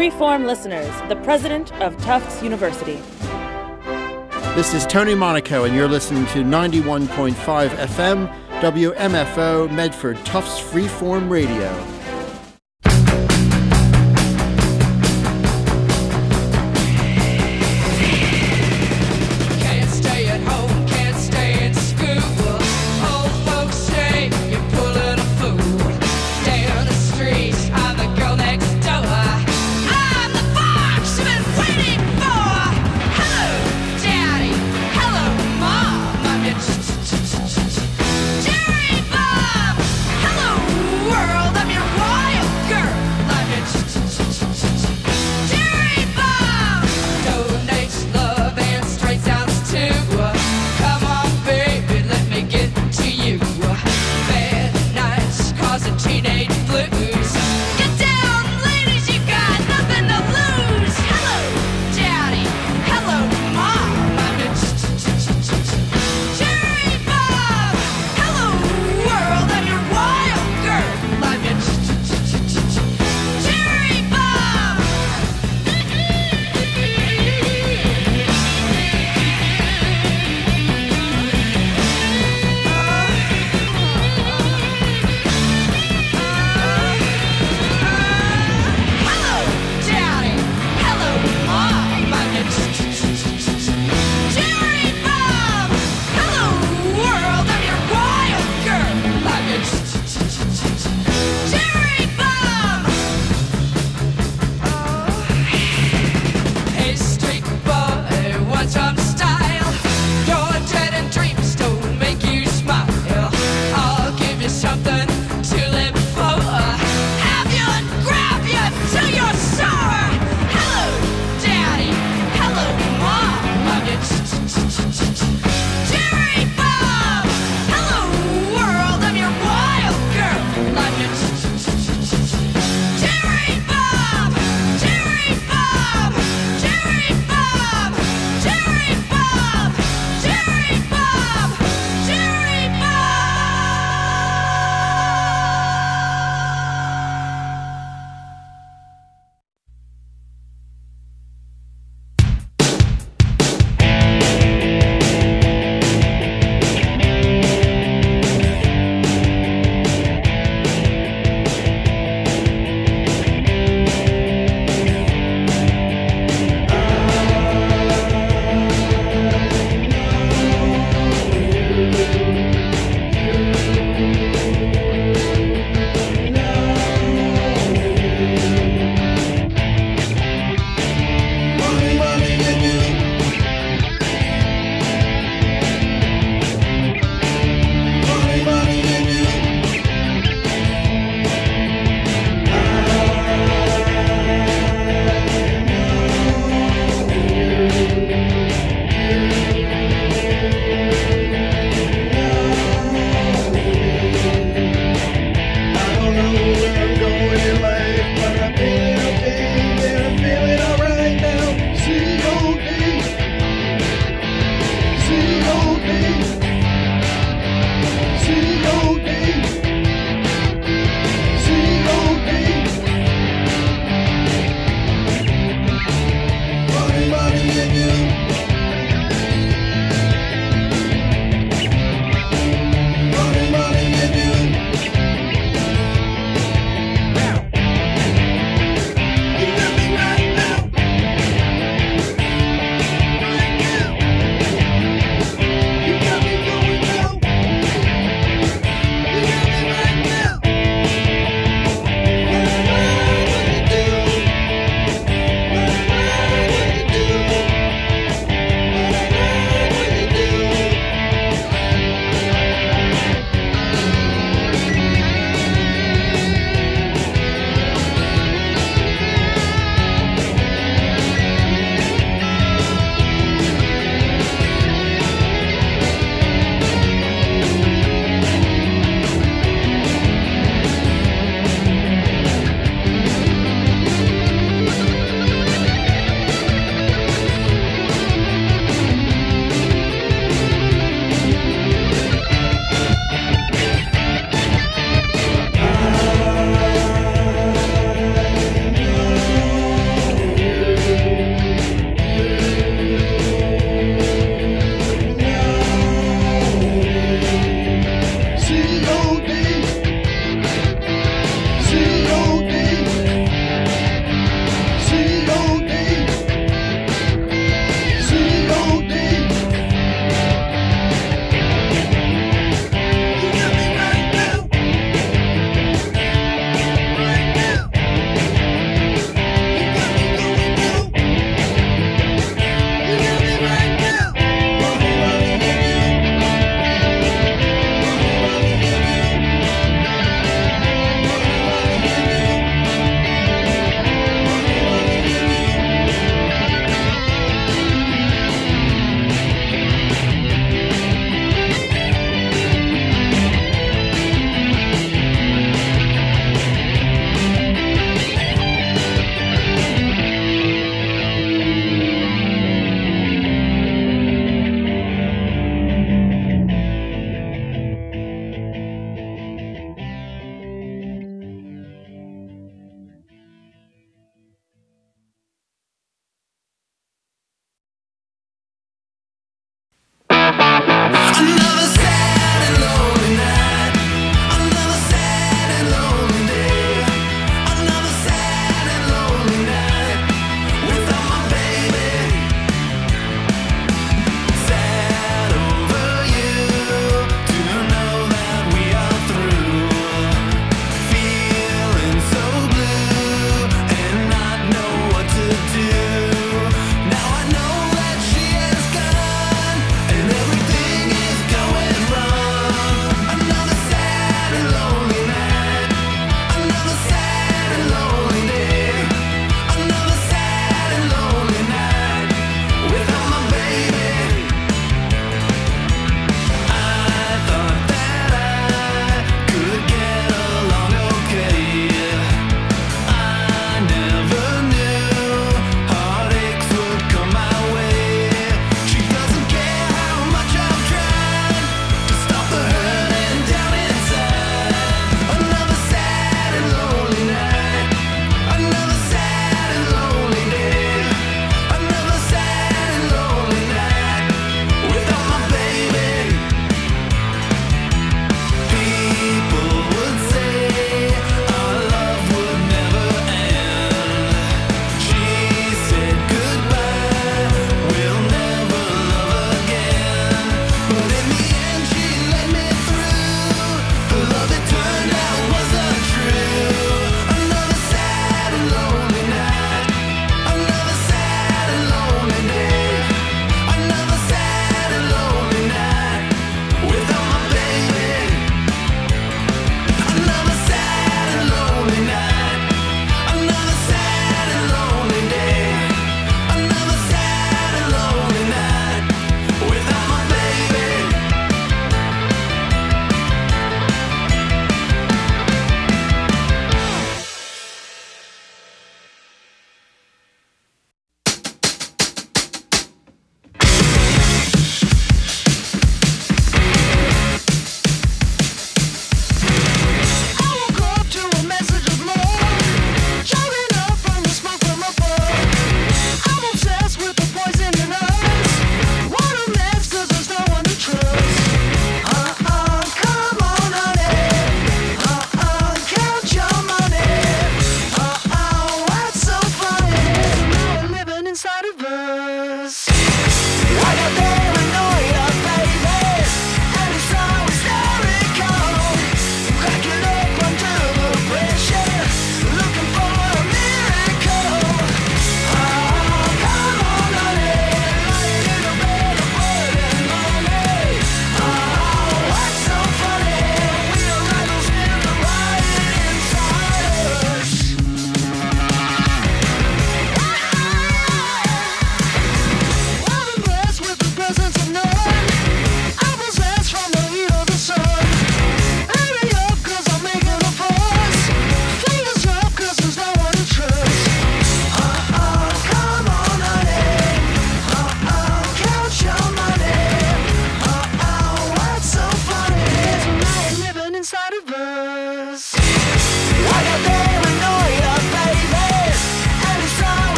Freeform listeners, the president of Tufts University. This is Tony Monaco, and you're listening to 91.5 FM, WMFO, Medford, Tufts Freeform Radio. Jerry Bob! Hello, world! I'm your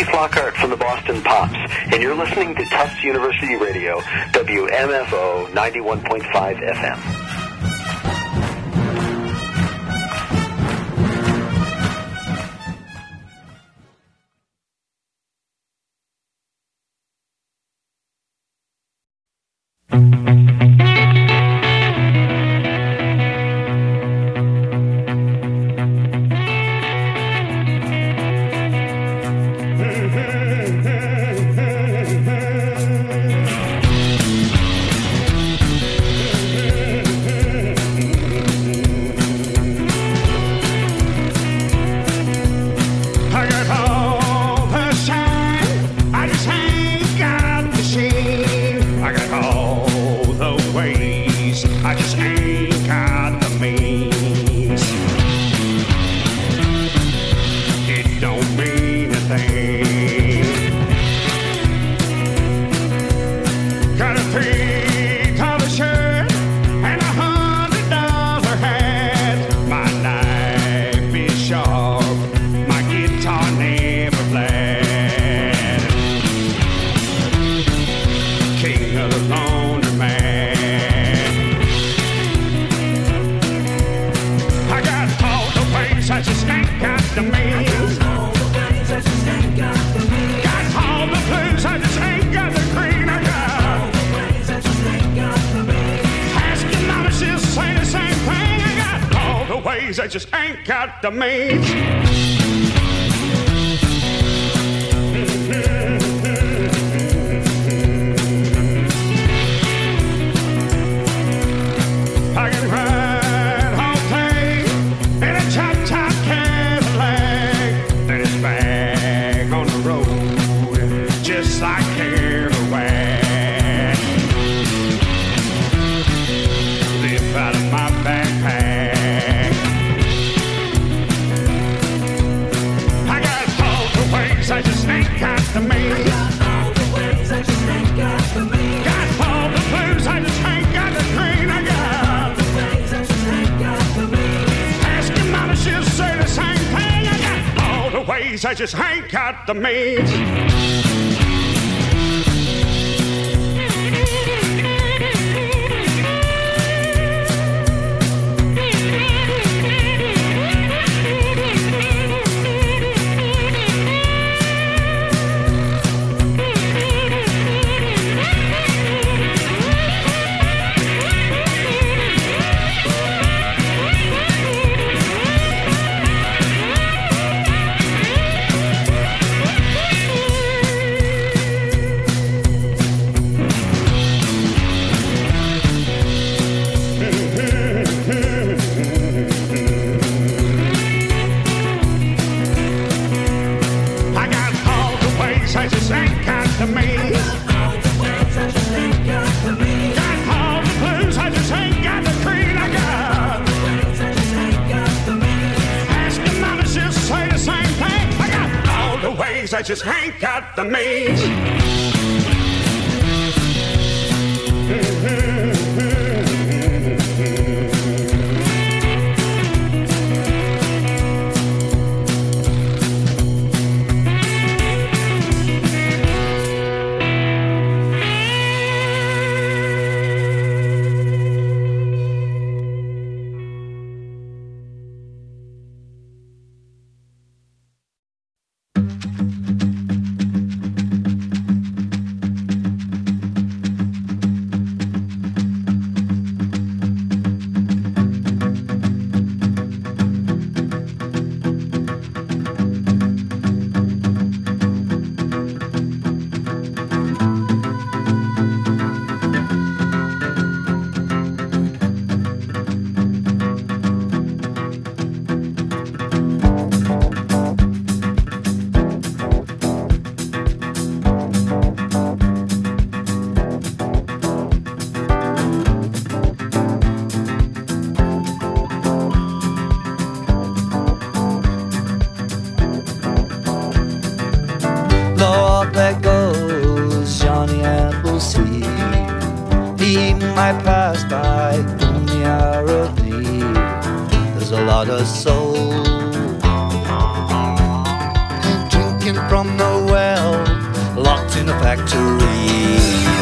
Keith Lockhart from the Boston Pops, and you're listening to Tufts University Radio, WMFO 91.5 FM. I just ain't got the means. I can ride all day in a chop-top Cadillac, and it's back on the road just like Kerouac. Live out of my backpack. I just ain't got the means. Got all the ways, I just ain't got the means. Got all the blues, I just ain't got the green. I got all the ways, I just ain't got the means. Ask your mama, she'll say the same thing. I got all the ways, I just ain't got the means. I just ain't got the means. Got all the ways, I just ain't got the means. Got all the blues, I just ain't got the green. I got all the ways, I just ain't got the means. Ask your mama, she'll say the same thing. I got all the ways, I just ain't got the means. There goes Johnny Appleseed. He might pass by in the hour of need. There's a lot of soul drinking from the well. factory.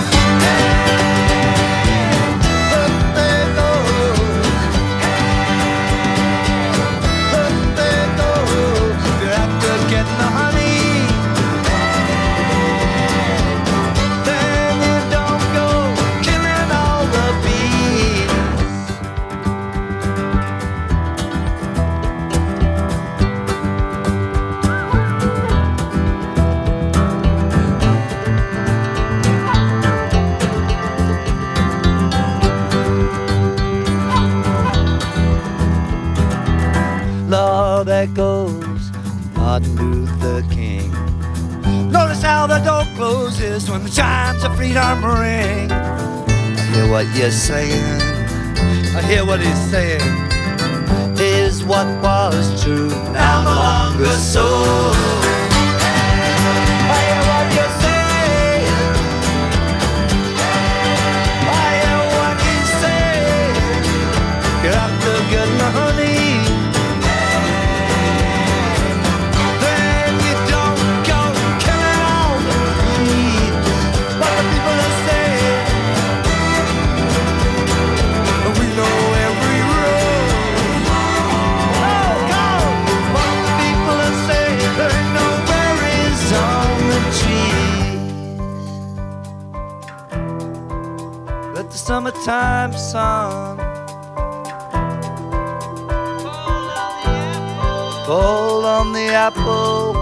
Lord, there goes Martin Luther King. Notice how the door closes when the chimes of freedom ring. I hear what you're saying, I hear what he's saying. Is what was true now no longer so. I hear what you're saying, I hear what he's saying. You're after good honey. Summertime sun fall on the apple.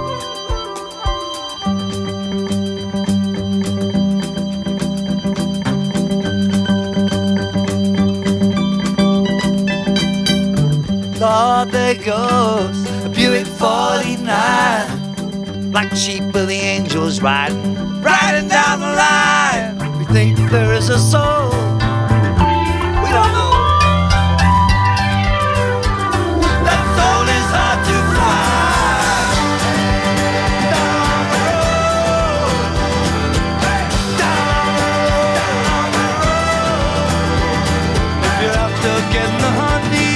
Lord, there goes a Buick 49, black sheep of the angels riding down the line. We think there is a soul. We don't know. That soul is hard to find. Down the road, down the road. If you're after getting the honey,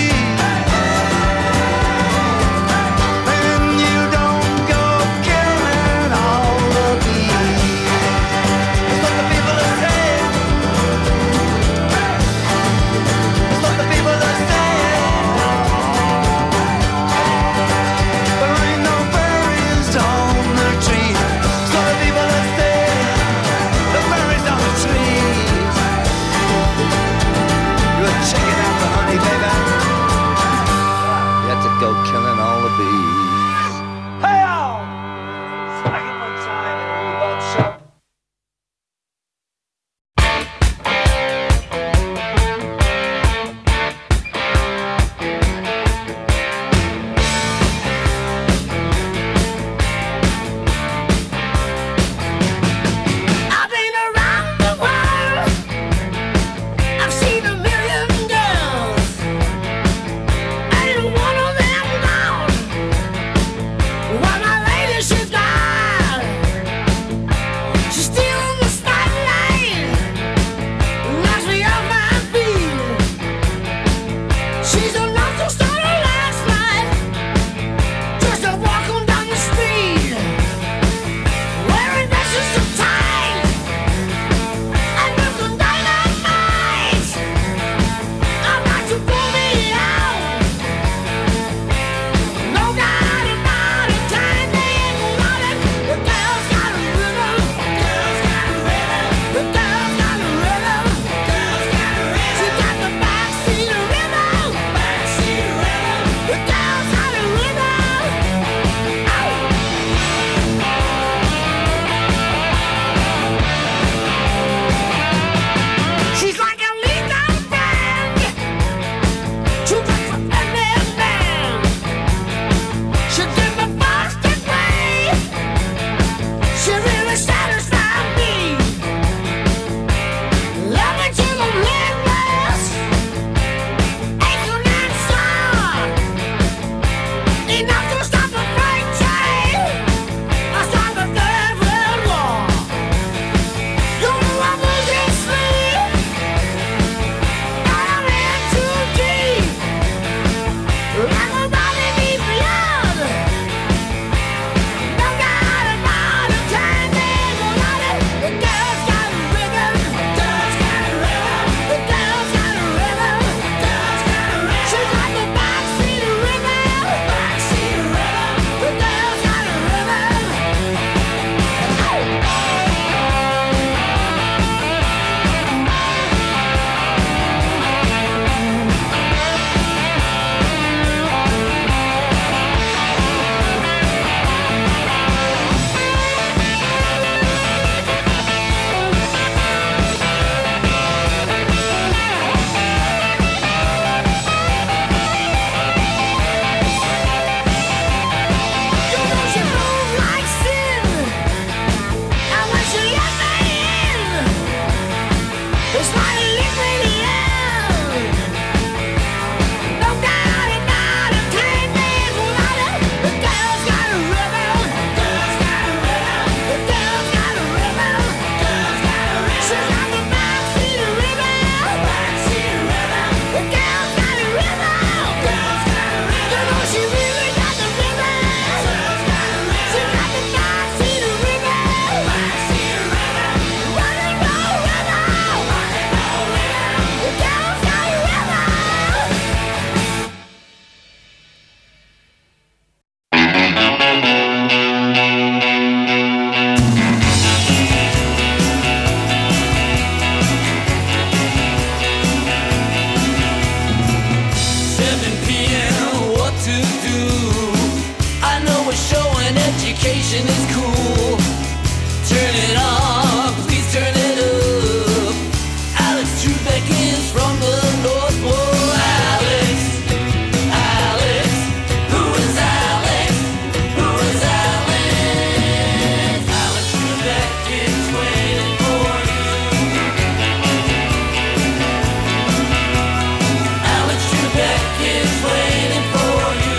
then you don't go killing all the bees. That's what the people are saying. That's what the people are saying. There ain't no berries on the tree. That's what the people are saying. The berries on the trees. You're checking out the honey, baby. You have to go killing all the bees. Hey, y'all! Second one time and we both shut. I've been around the world. I've seen a million girls. Ain't one of them gone station is cool. Turn it on, please turn it up. Alex Trebek is from the North Pole. Alex, Alex, who is Alex? Who is Alex? Alex Trebek is waiting for you. Alex Trebek is waiting for you.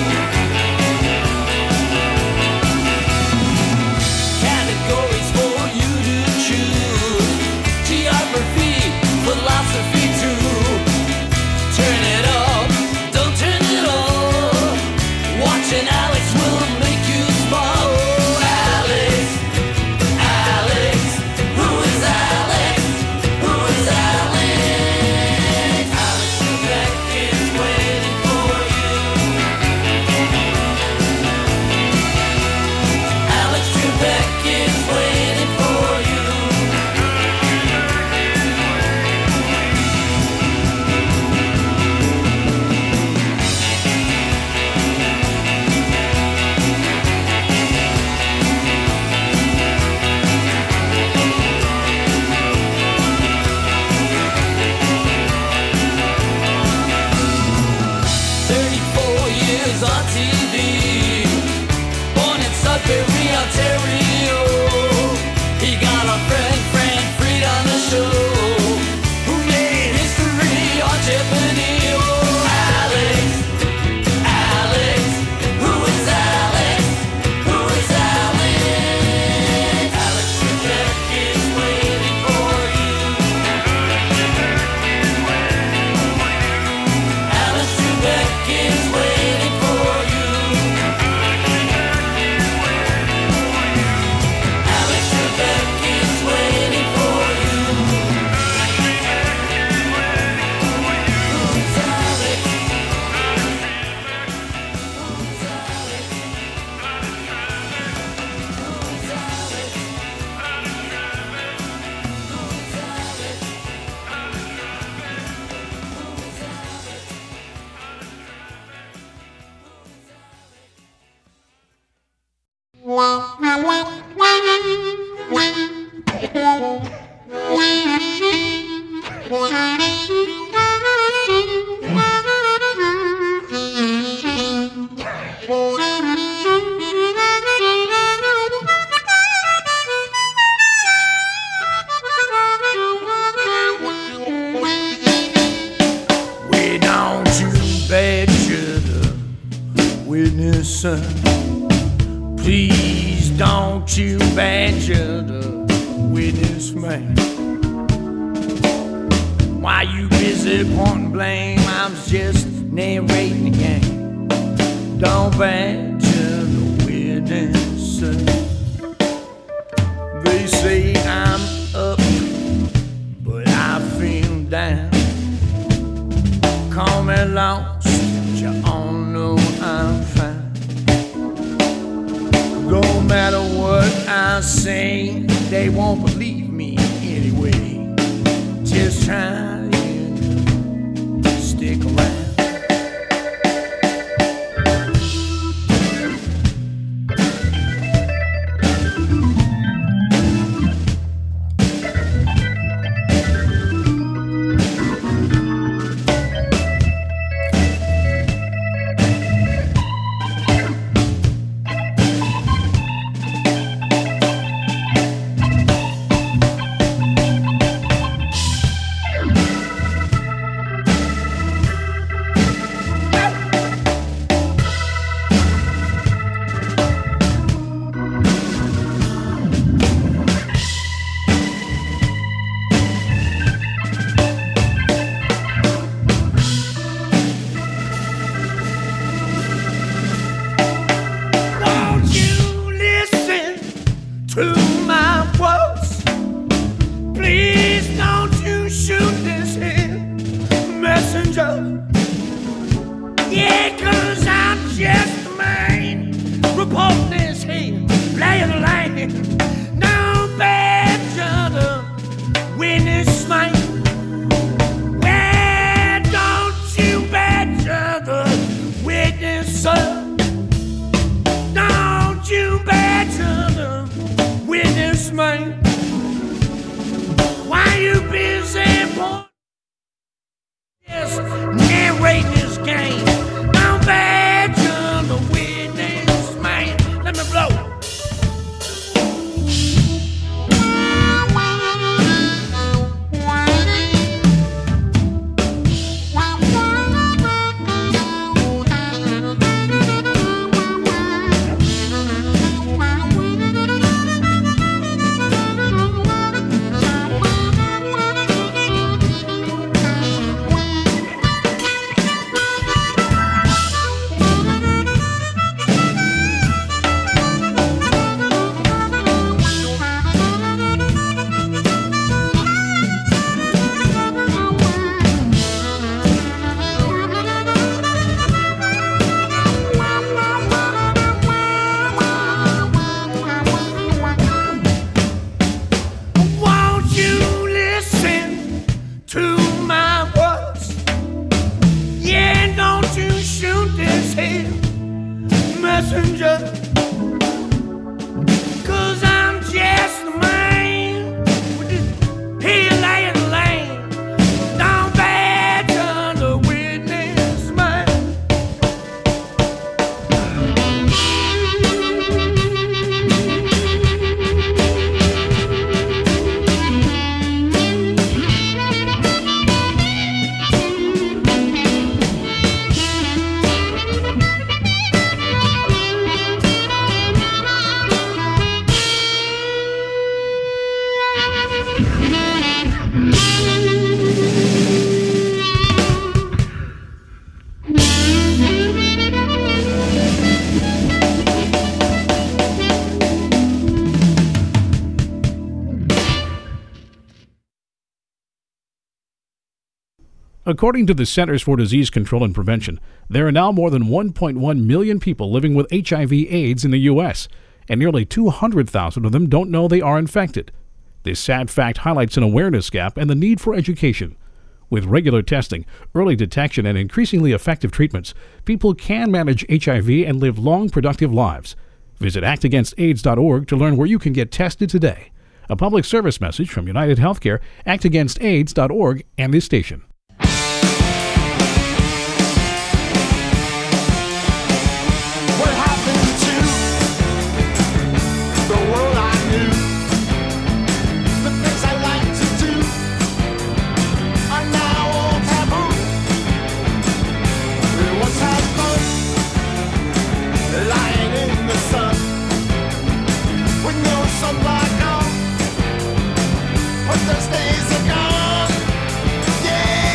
Categories for you to choose. Geography, philosophy too. Turn it up, don't turn it off. Watching Alex will make you smile. Oh, Alex, Alex, who is Alex? Who is Alex? Alex Trebek is waiting for you. Alex Trebek is waiting for you. 34 years on TV, born in Sudbury, Ontario. He got our friend Frank Fried on the show, who made history on Jeopardy. Oh, Alex, Alex, who is Alex? Who is Alex? Alex Trebek is waiting for you. Alex Trebek is waiting for you. Alex Trebek is waiting for you. Who's Alex? Who's Alex? Who's Alex? Way down to Badger, the witness, son. Please don't you badger the witness man. Why you busy pointing blame? I was just narrating the game. Don't badger the witness, son. They say I'm up, but I feel down. Call me lost, but you all know I'm fine. No matter what I say, they won't believe me anyway. Just try to stick around. Don't you bet man. Why you busy, boy? Just narrating this game. I'm bad, you're the witness, man. Let me blow. According to the Centers for Disease Control and Prevention, there are now more than 1.1 million people living with HIV/AIDS in the U.S., and nearly 200,000 of them don't know they are infected. This sad fact highlights an awareness gap and the need for education. With regular testing, early detection, and increasingly effective treatments, people can manage HIV and live long, productive lives. Visit actagainstaids.org to learn where you can get tested today. A public service message from United Healthcare, actagainstaids.org, and this station. Those days are gone, yeah.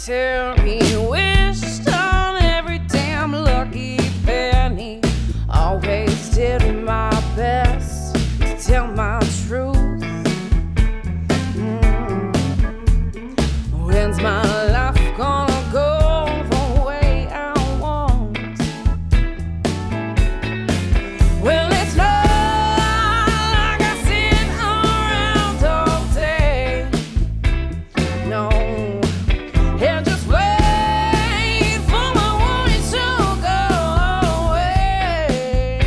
Terry wished on every damn lucky penny. Always did my best to tell my truth. When's my life gonna go the way I want? Well, it's not like I sit around all day. No, and just wait for my worries to go away.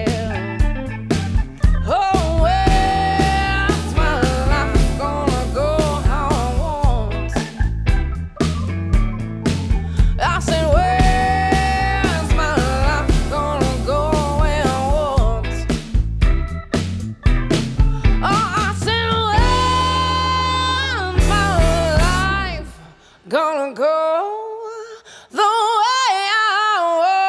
Yeah. Oh, where's my life gonna go how I want? I said, where's my life gonna go where I want? Oh, I said, where's my life gonna go the way I want?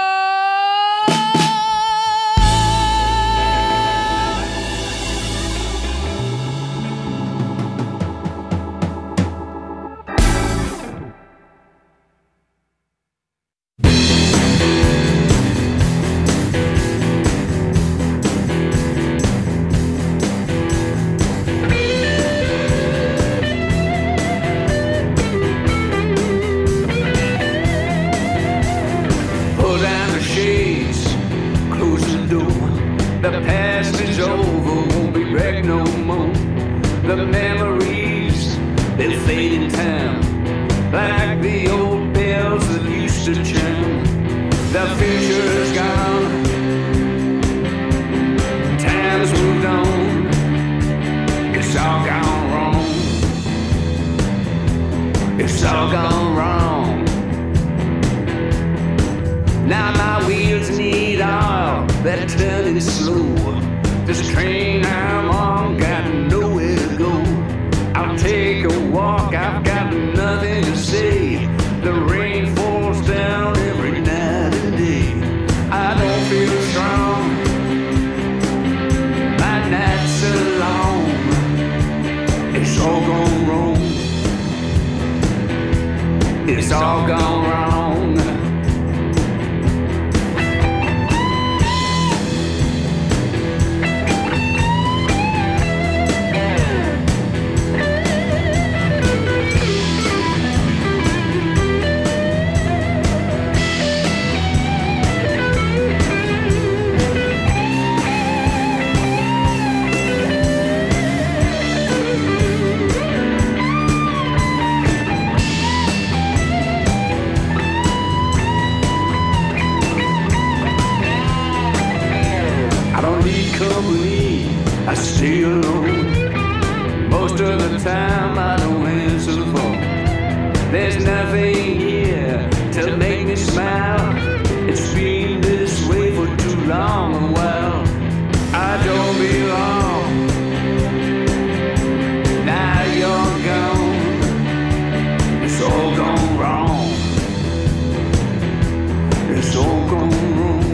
Pull down the shades, close the door. The past is over, won't be back no more. The memories, they'll fade in time, like the old bells that used to chime. The future's gone, time's moved on. It's all gone wrong. It's all gone wrong. Now my wheels need oil, they're turning slow. This train I'm on got nowhere to go. I'll take a walk, I've got nothing to say. The rain falls down every night and day. I don't feel strong, my nights are long. It's all gone wrong. It's all gone wrong. I don't need company, I stay alone. Most of the time I don't answer the phone. There's nothing here to make me smile. It's been this way for too long a while. I don't belong. Now you're gone. It's all gone wrong. It's all gone wrong.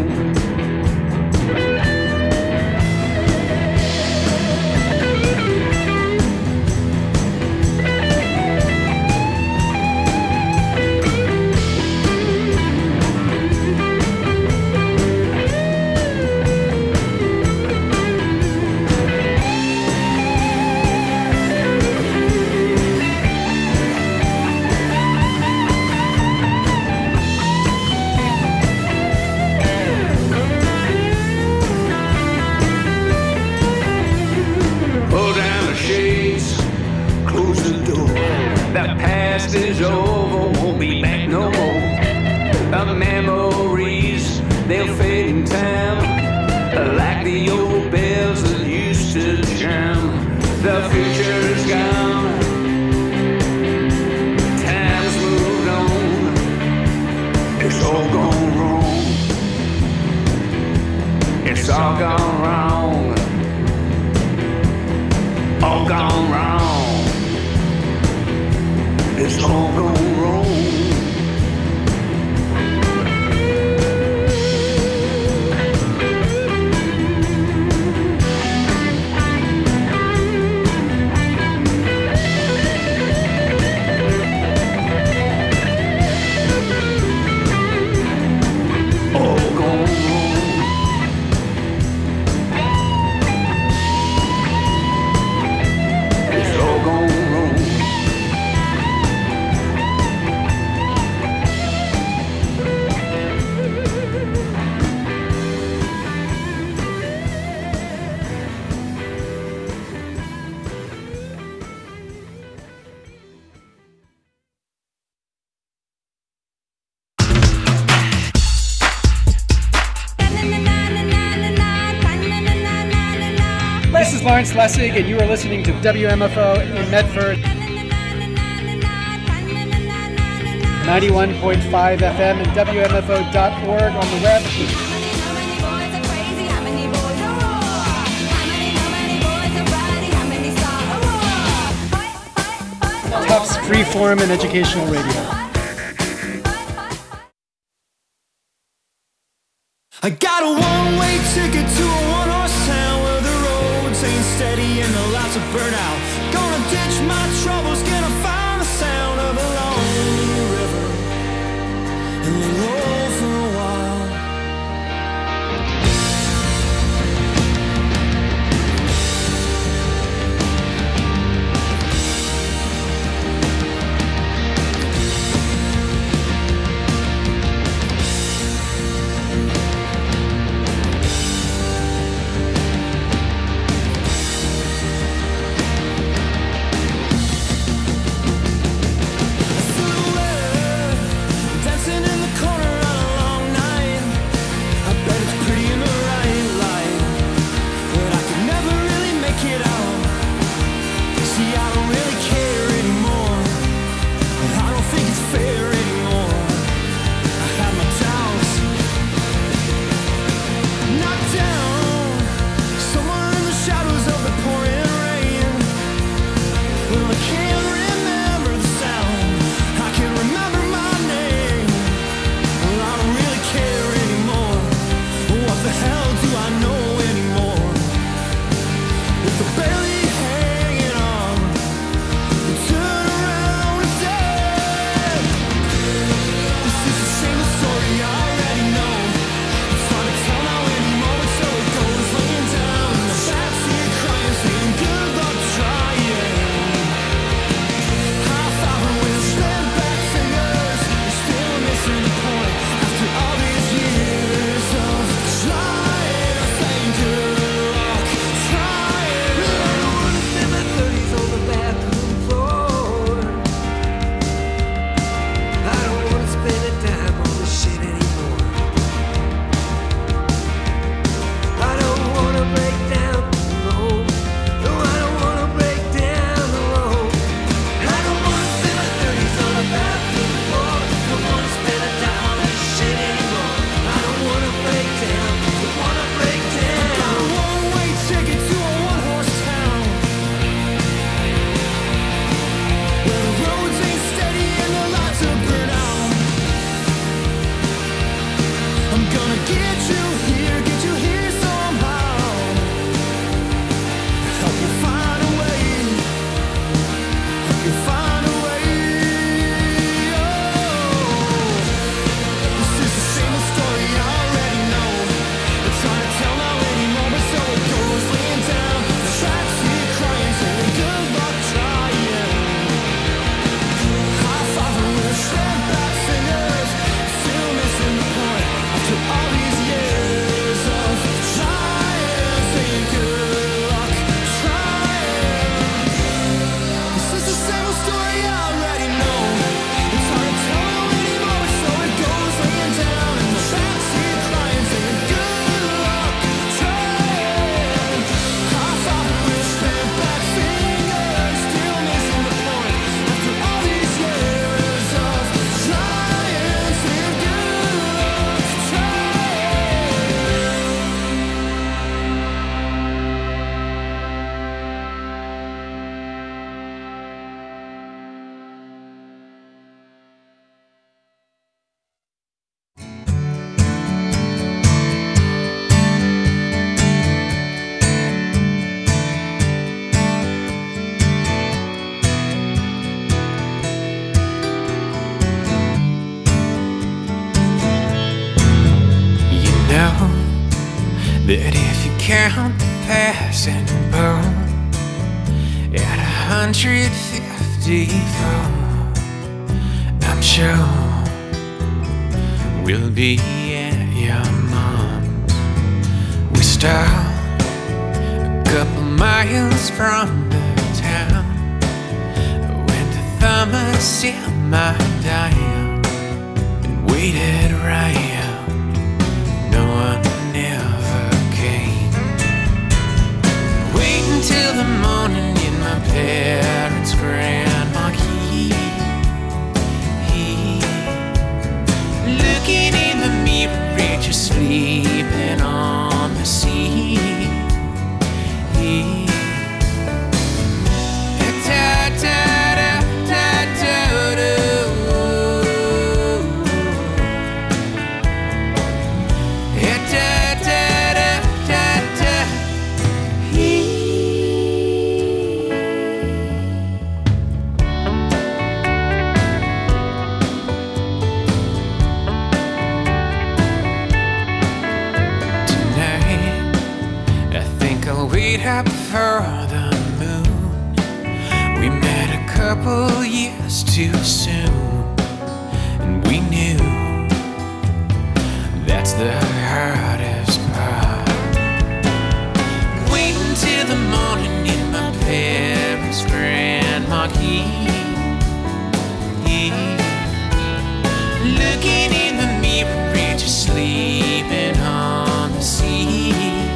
Pull down the shades, close the door. The past is over, won't be back no more. The memories, they'll fade in time, like the old bells that used to chime. The future's gone, time's moved on. It's all gone wrong. It's all gone wrong. All gone wrong. It's all gone wrong. Lawrence Lessig, and you are listening to WMFO in Medford. 91.5 FM and WMFO.org on the web. Tufts Freeform and Educational Radio. I got a one-way ticket to a one-horse town where the roads ain't steady and the lights are burnt out. Gonna ditch my troubles, gonna find the sound of a lonely river and lay low for a while. That if you count the passing boat at 154, I'm sure we'll be at your mom's. We stop a couple miles from the town, went to Thomas in my dime and waited around. No one ever came. Wait until till the morning in my parents' grand marquee. Looking in the mirror, picture sleeping on the sea. Wait up for the moon. We met a couple years too soon, and we knew that's the hardest part. Waiting till the morning in my parents' grand marquee. Looking in the mirror, picture sleeping on the sea.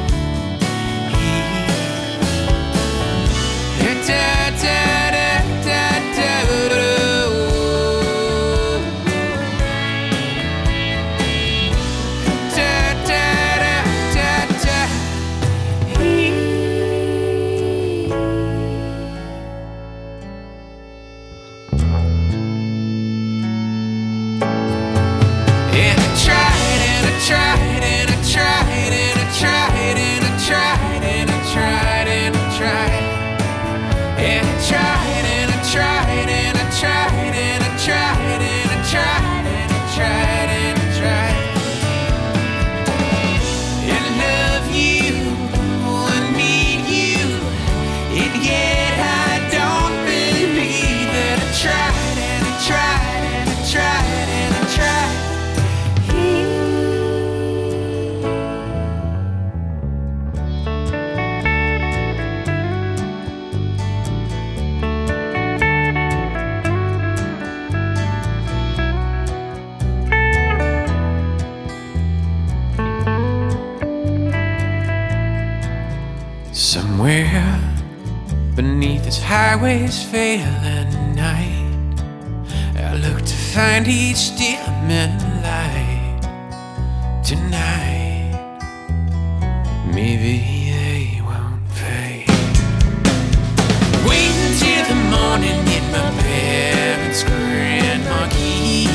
Somewhere beneath this highway's failing night, I look to find each dimming light. Tonight, maybe they won't fade. Waiting till the morning in my parents' grand marquee.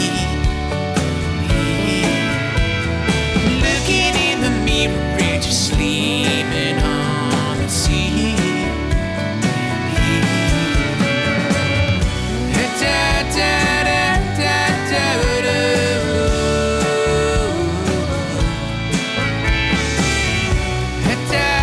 Looking in the mirror, picture sleeping on the sea. Da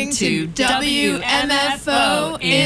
listening to WMFO in